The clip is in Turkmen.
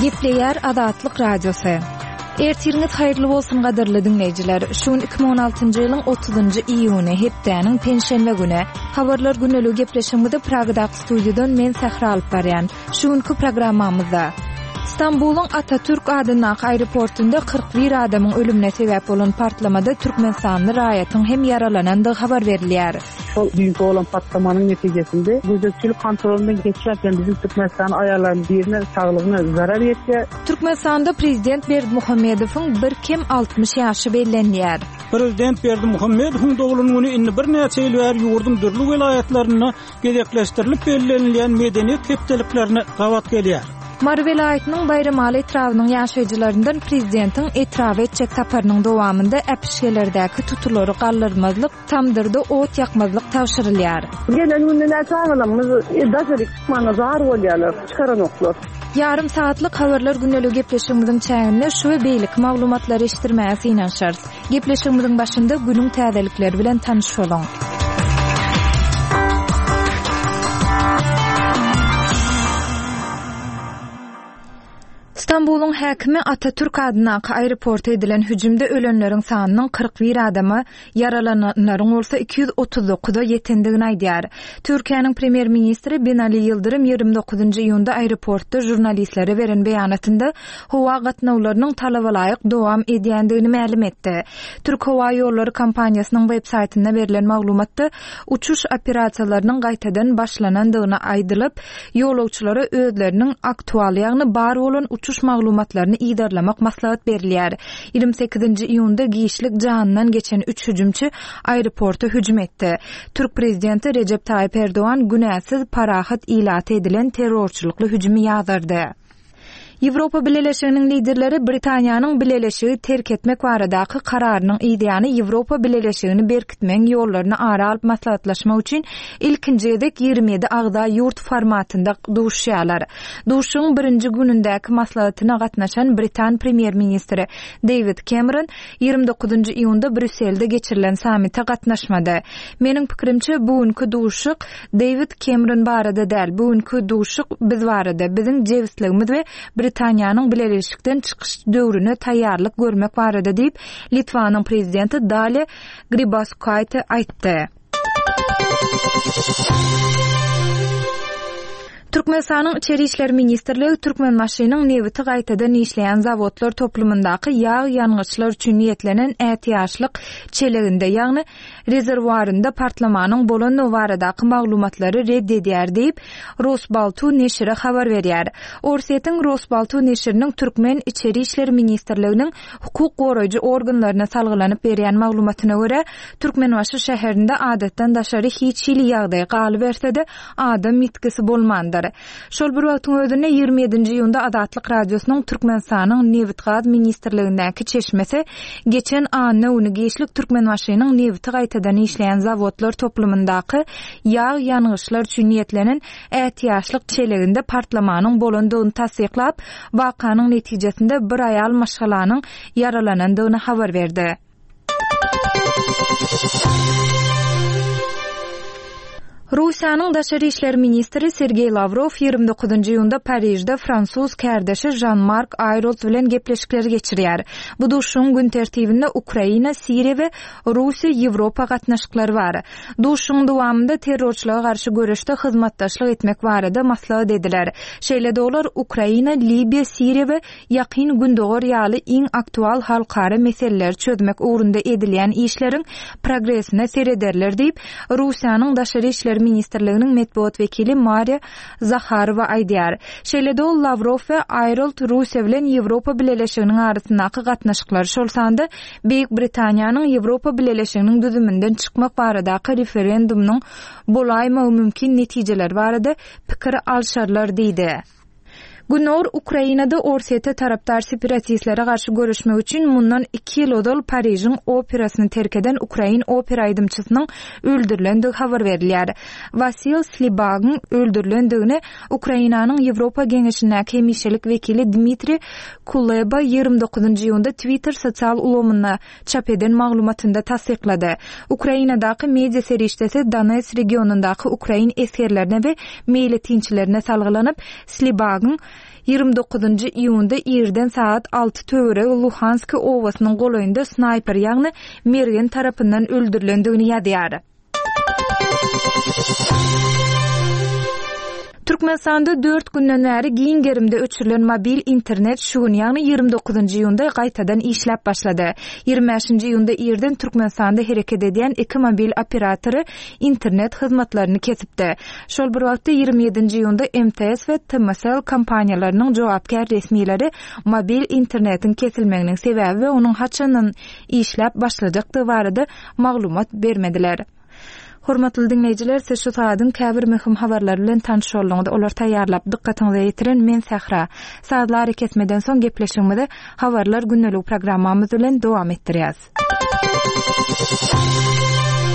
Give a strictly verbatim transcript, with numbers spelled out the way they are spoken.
Gepleyer Azatlyk Radiosu. Ertiriniz hayırlı bolsun gaderli dinleyijiler. Şuun iki bin on altıncı ýylyň otuzynjy iýuny hepdeniň penşenbe güni habarlar güneligi gepleşigimizde Pragadaky studiýadan men Sahra alyp barýan. Şuňky programmamyzda İstanbulyň Atatürk adynaky aeroportunda kırk bir adamyň ölümine sebäp bolan partlamada Türkmenistanyň raýatyň hem yaralanandygy habar berilýär. Şol düýünde bolan patlamanyň netijesinde gözetçilik kontrolünden geçýärken bizim Türkmenistan aýarlarynyň birine saglygyna zarar ýetdi. Türkmenistanda prezident Berdimuhammedowyň bir kem altmış ýaşy bellenýär. Prezident Berdimuhammedowyň dogulunyny indi bir näçe ýyl bäri ýurdun dürli welaýatlaryna gezekleşdirilip bellenilýän medeniýet hepdeliklerini gawat gelýär. Mary welaýatynyň Bayramaly etrawynyň ýaşaýjylaryndan prezidentiň etrawy etjek saparynyň dowamında äpişgelerdäki tutulary gallyrmazlyk, tamdyrda ot ýakmazlyk tawşyrylýar. Gelen günler çağılamyz, daşaryk tutmana zar bolýarlar, çıkaran oklar. Yarım saatlyk habarlar güneligi gepleşigimiziň çäginde şu we beýlik maglumatlary eşitdirmäsi ýanşar. Gepleşigimiziň başynda günüň täzelikleri bilen tanyş boluň. İstanbulyň häkimi Atatürk adynaky aeroporta edilen hüjümde ölenleriň sanynyň kırk bir adamy, yaralananlaryň bolsa iki yüz otuz dokuza ýetendigini aýdýar. Türkiýanyň premier ministri Binali Yıldırım ýygrimi dokuzynjy iýunda aeroportda jurnalistlere beren beýanatynda howa gatnawlarynyň talaba laýyk dowam edýändigini ma'lum etdi. Türk Howa Ýolları kompaniýasynyň web saýtynda berilen maglumatda uçuş operasiýalarynyň gaýtadan başlanandygyna aýdylyp, ýolagçylara özleriniň aktual ýagny bar bolan uçuş maglumatlaryny iýdarlamak maslahat berilýär. ýygrimi sekizinji iýunda giýişlik janyndan geçen üç hüjümçi aeroporta hüjüm etdi. Türk prezidenti Recep Tayyip Erdoğan günäsiz parahat ilat edilen terrorçulukly hüjümi ýazardy. Ýewropa Birleşiginiň liderleri Britaniýanyň Birleşigi terk etmek baradaky kararynyň ideýany Ýewropa Birleşigini berkitmeň ýollaryny ara alyp maslahatlaşmak üçin ilkinji edek ýygrimi ýedi agda ýurt formatynda duşýarlar. Duşuň birinji günündäki maslahatyna gatnaşan Britan premier ministri David Cameron ýygrimi dokuzynjy iýunda Brüsselde geçirilen sammitde gatnaşmady. Meniň pikirimçe bugünkü duşuk David Cameron barada däl, bugünkü duşuk biz barada, biziň jewsligimiz we Britaniýanyň bileşikden çykyş döwrüne taýýarlyk görmek barada diýip Litvanyň prezidenti Dalia Grybauskaitė aýtdy. Türkmenistanyň Içeri işler ministrligi Türkmenmaşynyň nebiti gaýtadan işleýän zawodlar toplumyndaky ýağ ýangyçlar üçin niýetlenen ätiýaşlyk çeleginde, ýagny rezerwuarynda partlamanyň bolan baradaky maglumatlary reddedýär diýip Rosbaltu neşri habar berýär. Orsetň Rosbaltu neşriniň Türkmen Içeri işler ministrliginiň hukuk goraýjy organlaryna salgylanyp berýän maglumatyna görä, Türkmenmaşy şäherinde adatdan daşary hiç hili ýagdaý galy berse-de adam mitkisi bolmandy. Şol bir wagtyň özünde ýygrimi ýedinji iýunda Azatlyk radiosynyň Türkmenistanyň Nebit gaz ministrligindäki çeşmese geçen anyny uny geçlik Türkmenmaşynyň nebiti gaýtadan işleýän zawodlar toplumyndaky ýağ ýangyçlar üçin niýetlenen ätiýaşlyk çeleginde partlamanyň bolandygyny tasdiklap, wakanyň netijesinde bir aýal maşgalanyň yaralanandygyny habar berdi. Rusiýanyň Daşary işler ministri Sergey Lavrov ýygrimi dokuzynjy iýunda Parijde Fransuz kärdeşi Jean-Marc Ayrault bilen gepleşikler geçirýär. Bu duşuň gün tertibinde Ukraina, Siriýa we Russiýa, Ýewropa gatnaşyklary bar. Duşuň dowamında terrorçylyga garşy görüşde hyzmatdaşlyk etmek barada maslahat ediler. Şeýle dolar Ukraina, Libiýa, Siriýa we ýakyn gündogor ýaly iň aktual halkara meseleleri çözmek ugrunda edilýän işleriň progresine serederler diýip Rusiýanyň Daşary işler ministrliginiň medeniýet wekili Maria Zakharova aýdýar. Şeýle-de ol Lavrov we Ayrault Russiýa bilen Ýewropa Birleşiginiň arasyndaky gatnaşyklary şol sanda Beýik Britaniýanyň Ýewropa Birleşiginiň düzümünden çykmak baradaky referendumyň bolaýmagy mümkin netijeler barada pikir alşarlar diýdi. Günor Ukrainada Orsete taraptar separatistlere garşy görüşmek üçin mundan iki ýyl odal Parijiň operasyny terk eden Ukrain opera aýdymçysynyň öldürilendigi habar berilýär. Vasil Slibagyň öldürilendigini Ukrainanyň Ýewropa Geňeşindäki hemişelik wekili Dmitri Kuleba ýygrimi dokuzynjy iýunda Twitter sosial ulgamyna çap eden maglumatynda tasdiklady. Ukrainadaky media serişdesi Donetsk regionundaky Ukrain eskerlerine we meýle tinçilerine salgylanyp Slibagyň ýygrimi dokuzunjy iýunda ýerden saat alty töwere Luhansk owasynyň golaýynda snayper ýagny mergen tarapyndan öldürilendigini ýazýar. Türkmenistanda dört günden bäri giňgerimde öçürilen mobil internet şu gün ýagny ýygrimi dokuzunjy iýunda gaýtadan işläp başlady. ýygrimi beşinji iýunda ýerden Türkmenistanda hereket edýän iki mobil operatory internet hyzmatlaryny kesipdi. Şol bir wagtda ýygrimi ýedinji iýunda M T S we T M S L kompaniýalarynyň jogapkär resmiýetleri mobil internetin kesilmeginiň sebäbi we onuň haçandan işläp başlajakdygy barada maglumat bermediler. Hormatly dinleýijiler, siz şu saýadyň käbir möhüm habarlary bilen tanış bolýaňyzda olar taýýarlap dikkatiňize ýetiren men Sähra. Saýatlary kesmeden soň gepleşigimizde habarlar günnelik programmamyz bilen dowam etdirýäs.